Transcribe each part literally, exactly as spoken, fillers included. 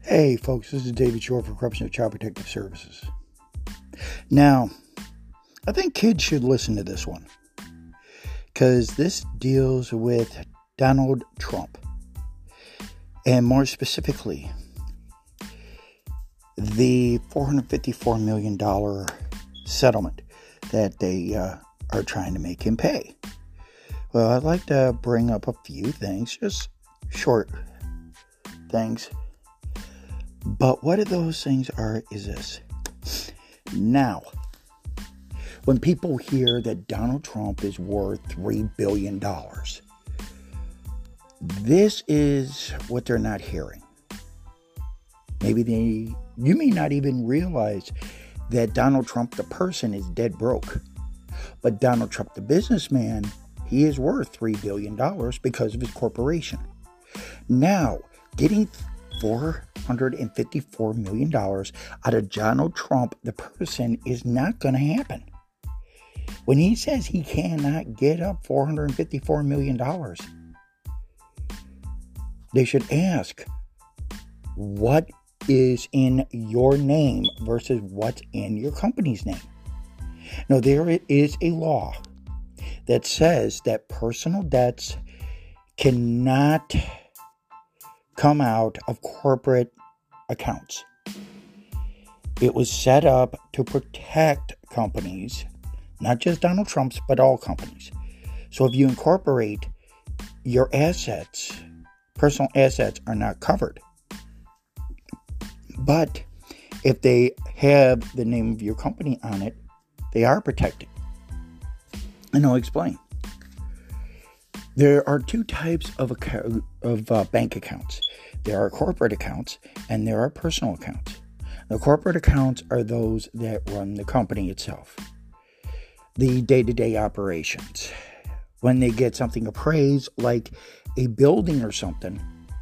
Hey folks, this is David Shore for Corruption of Child Protective Services. Now, I think kids should listen to this one because this deals with Donald Trump, and more specifically, the four hundred fifty-four million dollars settlement that they uh, are trying to make him pay. Well, I'd like to bring up a few things, just short things. But what of those things are is this. Now, when people hear that Donald Trump is worth three billion dollars, this is what they're not hearing. Maybe they, you may not even realize that Donald Trump, the person, is dead broke. But Donald Trump, the businessman, he is worth three billion dollars because of his corporation. Now, getting four hundred fifty-four million dollars out of Donald Trump, the person, is not going to happen. When he says he cannot get up four hundred fifty-four million dollars, they should ask, what is in your name versus what's in your company's name? Now, there is a law that says that personal debts cannot come out of corporate accounts. It was set up to protect companies, not just Donald Trump's, but all companies. So if you incorporate, your assets, personal assets, are not covered. But if they have the name of your company on it, they are protected. And I'll explain. There are two types of, account, of uh, bank accounts. There are corporate accounts and there are personal accounts. The corporate accounts are those that run the company itself, the day-to-day operations. When they get something appraised, like a building or something,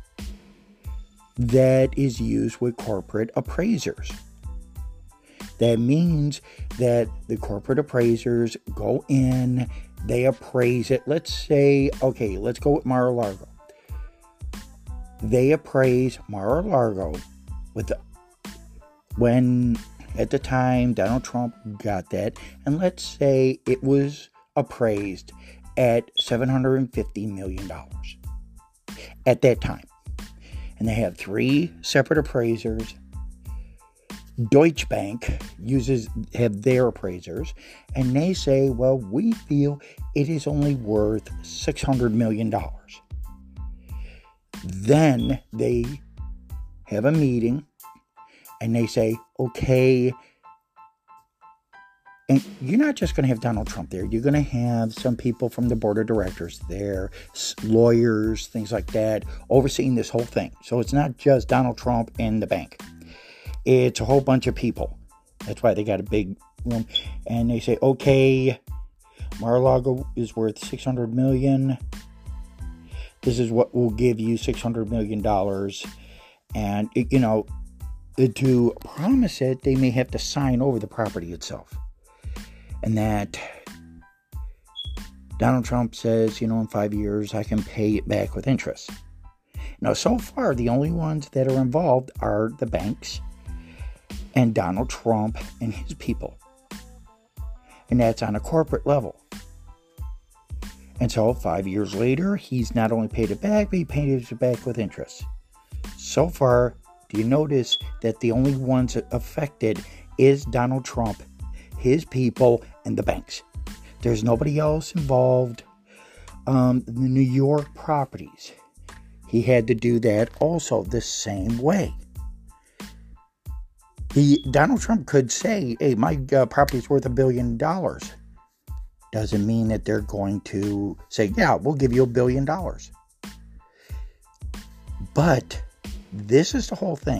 that is used with corporate appraisers. That means that the corporate appraisers go in, they appraise it. Let's say, okay, let's go with Mar-a-Lago. They appraise Mar-a-Lago with the, when at the time Donald Trump got that, and let's say it was appraised at seven hundred fifty million dollars at that time. And they have three separate appraisers. Deutsche Bank uses have their appraisers, and they say, well, we feel it is only worth six hundred million dollars. Then they have a meeting and they say, okay, and you're not just going to have Donald Trump there. You're going to have some people from the board of directors there, lawyers, things like that, overseeing this whole thing. So it's not just Donald Trump and the bank. It's a whole bunch of people. That's why they got a big room. And they say, okay, Mar-a-Lago is worth six hundred million dollars. This is what will give you six hundred million dollars. And, it, you know, to promise it, they may have to sign over the property itself. And that Donald Trump says, you know, in five years, I can pay it back with interest. Now, so far, the only ones that are involved are the banks and Donald Trump and his people. And that's on a corporate level. And so five years later, he's not only paid it back, but he paid it back with interest. So far, do you notice that the only ones affected is Donald Trump, his people, and the banks? There's nobody else involved. Um, the New York properties, he had to do that also the same way. He, Donald Trump could say, hey, my uh, property is worth a billion dollars. Doesn't mean that they're going to say, yeah, we'll give you a billion dollars. But this is the whole thing.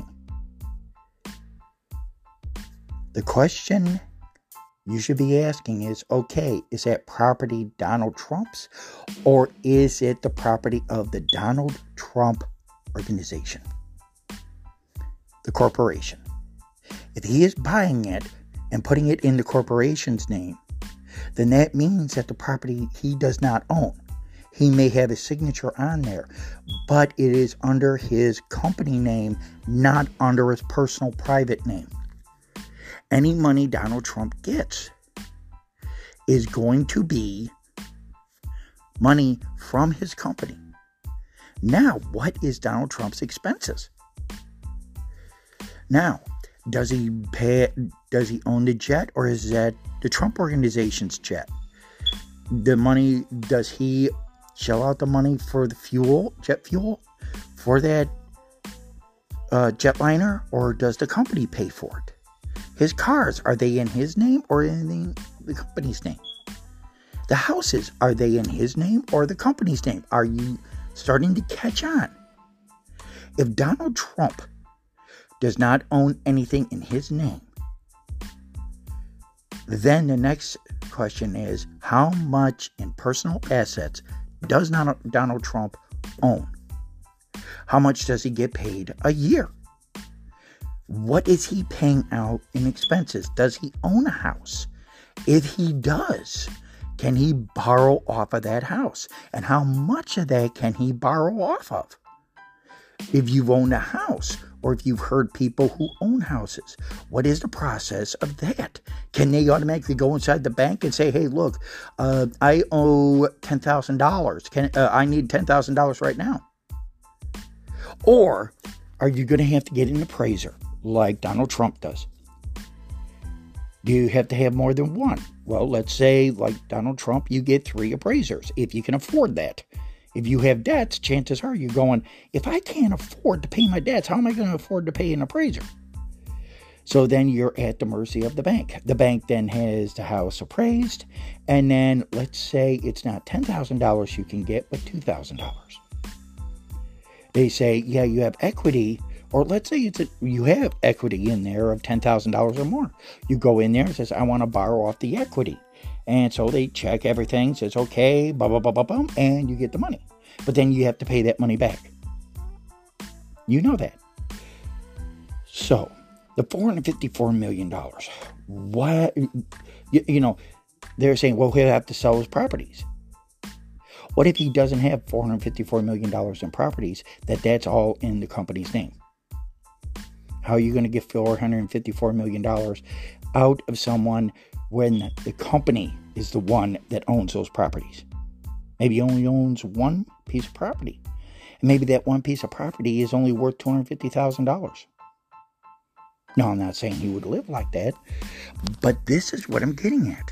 The question you should be asking is, okay, is that property Donald Trump's, or is it the property of the Donald Trump organization, the corporation? If he is buying it and putting it in the corporation's name, then that means that the property he does not own. He may have his signature on there, but it is under his company name, not under his personal private name. Any money Donald Trump gets is going to be money from his company. Now, what is Donald Trump's expenses? Now, does he pay? Does he own the jet, or is that the Trump Organization's jet? The money, does he shell out the money for the fuel, jet fuel, for that uh, jetliner, or does the company pay for it? His cars, are they in his name or in the, the company's name? The houses, are they in his name or the company's name? Are you starting to catch on? If Donald Trump does not own anything in his name, then the next question is, how much in personal assets does not Donald Trump own? How much does he get paid a year? What is he paying out in expenses? Does he own a house? If he does, can he borrow off of that house? And how much of that can he borrow off of? If you've owned a house, or if you've heard people who own houses, what is the process of that? Can they automatically go inside the bank and say, hey, look, uh, I owe ten thousand dollars. Can uh, I need ten thousand dollars right now? Or are you going to have to get an appraiser like Donald Trump does? Do you have to have more than one? Well, let's say, like Donald Trump, you get three appraisers, if you can afford that. If you have debts, chances are you're going, if I can't afford to pay my debts, how am I going to afford to pay an appraiser? So then you're at the mercy of the bank. The bank then has the house appraised, and then let's say it's not ten thousand dollars you can get, but two thousand dollars. They say, yeah, you have equity, or let's say it's a, you have equity in there of ten thousand dollars or more. You go in there and says, I want to borrow off the equity. And so they check everything, says, okay, blah, blah, blah, blah, blah, and you get the money. But then you have to pay that money back. You know that. So, the four hundred fifty-four million dollars. What, you, you know, they're saying, well, he'll have to sell his properties. What if he doesn't have four hundred fifty-four million dollars in properties, that that's all in the company's name? How are you going to get four hundred fifty-four million dollars out of someone when the company is the one that owns those properties? Maybe he only owns one piece of property. And maybe that one piece of property is only worth two hundred fifty thousand dollars. No, I'm not saying he would live like that, but this is what I'm getting at.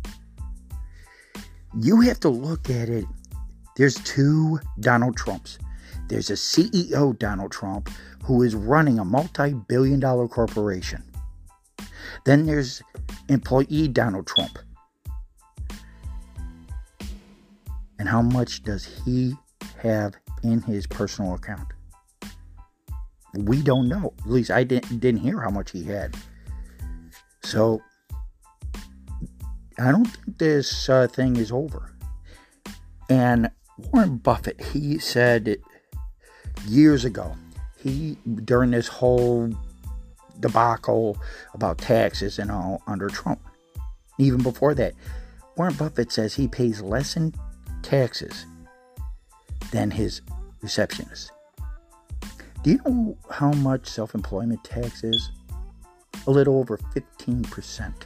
You have to look at it. There's two Donald Trumps. There's a C E O Donald Trump who is running a multi-billion dollar corporation. Then there's employee Donald Trump. And how much does he have in his personal account? We don't know. At least I didn't, didn't hear how much he had. So, I don't think this uh, thing is over. And Warren Buffett, he said years ago, he, during this whole debacle about taxes and all under Trump, even before that, Warren Buffett says he pays less in taxes than his receptionist. Do you know how much self-employment tax is? A little over fifteen percent.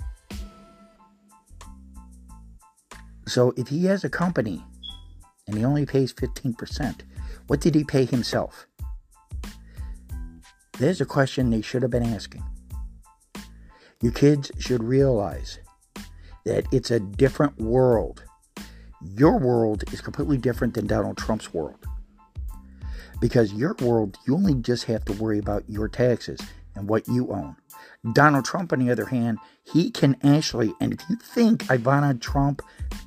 So if he has a company and he only pays fifteen percent, what did he pay himself? There's a question they should have been asking. You kids should realize that it's a different world. Your world is completely different than Donald Trump's world. Because your world, you only just have to worry about your taxes and what you own. Donald Trump, on the other hand, he can actually, and if you think Ivana Trump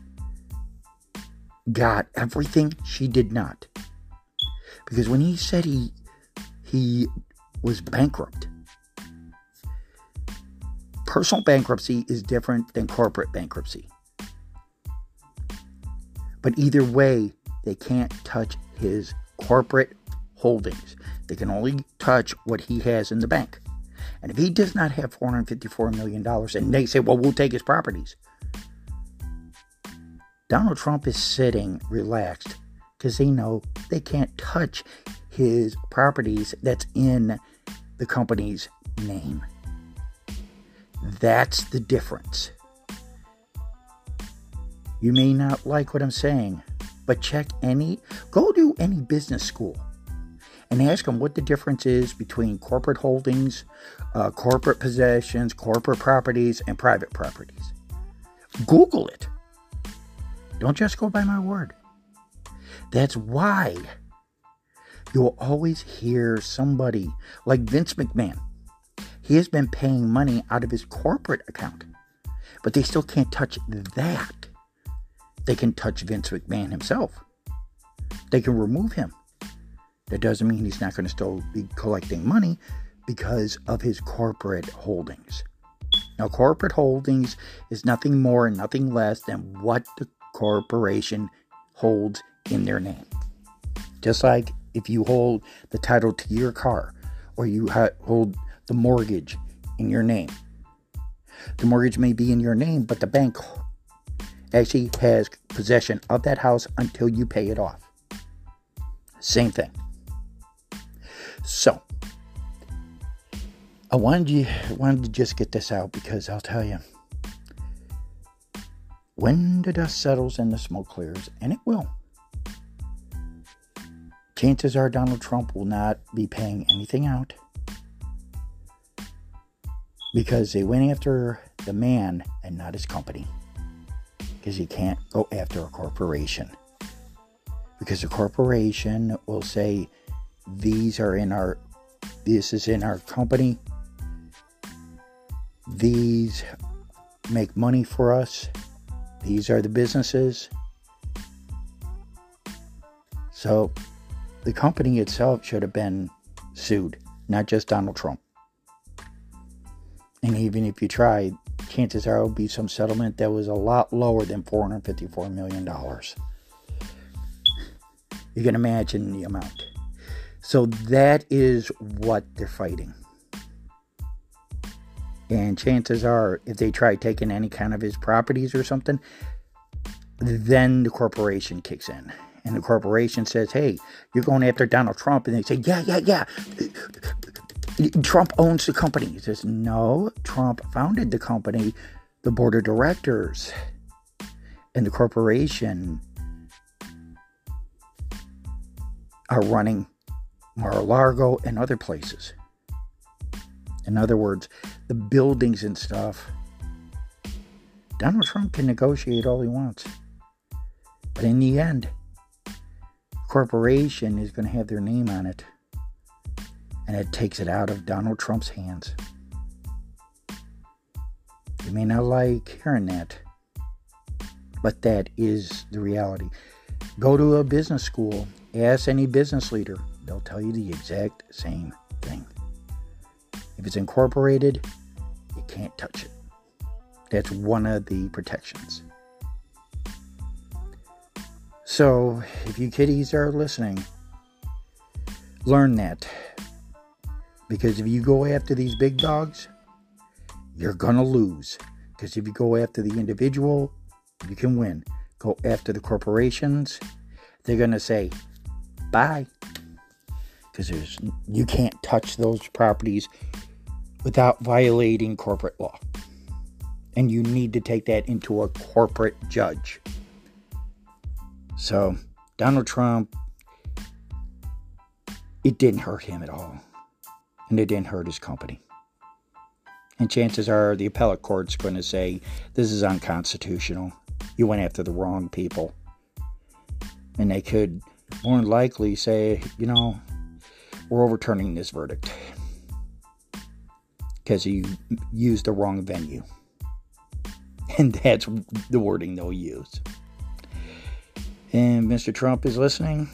got everything, she did not. Because when he said he he was bankrupt, personal bankruptcy is different than corporate bankruptcy. But either way, they can't touch his corporate holdings. They can only touch what he has in the bank. And if he does not have four hundred fifty-four million dollars, and they say, well, we'll take his properties. Donald Trump is sitting relaxed because they know they can't touch his properties that's in the company's name. That's the difference. You may not like what I'm saying, but check any, go to any business school and ask them what the difference is between corporate holdings, uh, corporate possessions, corporate properties, and private properties. Google it. Don't just go by my word. That's why you'll always hear somebody like Vince McMahon. He has been paying money out of his corporate account, but they still can't touch that. They can touch Vince McMahon himself. They can remove him. That doesn't mean he's not going to still be collecting money because of his corporate holdings. Now, corporate holdings is nothing more and nothing less than what the corporation holds in their name. Just like if you hold the title to your car or you ha- hold the mortgage in your name. The mortgage may be in your name, but the bank actually has possession of that house until you pay it off. Same thing. So, I wanted you wanted to just get this out because I'll tell you, when the dust settles and the smoke clears, and it will, chances are Donald Trump will not be paying anything out because they went after the man and not his company. Because you can't go after a corporation. Because the corporation will say, these are in our, this is in our company. These make money for us. These are the businesses. So the company itself should have been sued, not just Donald Trump. And even if you tried, chances are it will be some settlement that was a lot lower than four hundred fifty-four million dollars. You can imagine the amount. So that is what they're fighting. And chances are, if they try taking any kind of his properties or something, then the corporation kicks in. And the corporation says, hey, you're going after Donald Trump. And they say, yeah, yeah, yeah. Trump owns the company. He says, no, Trump founded the company, the board of directors, and the corporation are running Mar-a-Lago and other places. In other words, the buildings and stuff, Donald Trump can negotiate all he wants. But in the end, the corporation is going to have their name on it. And it takes it out of Donald Trump's hands. You may not like hearing that, but that is the reality. Go to a business school, ask any business leader. They'll tell you the exact same thing. If it's incorporated, you can't touch it. That's one of the protections. So, if you kiddies are listening, learn that. Because if you go after these big dogs, you're going to lose. Because if you go after the individual, you can win. Go after the corporations, they're going to say, bye. Because there's you can't touch those properties without violating corporate law. And you need to take that into a corporate judge. So, Donald Trump, it didn't hurt him at all. And it didn't hurt his company. And chances are the appellate court's going to say, this is unconstitutional. You went after the wrong people. And they could more than likely say, you know, we're overturning this verdict. Because you used the wrong venue. And that's the wording they'll use. And Mister Trump is listening.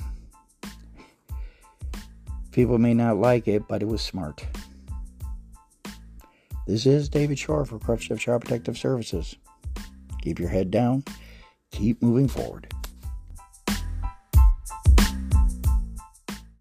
People may not like it, but it was smart. This is David Shore for Corrupt Chef Child Protective Services. Keep your head down. Keep moving forward.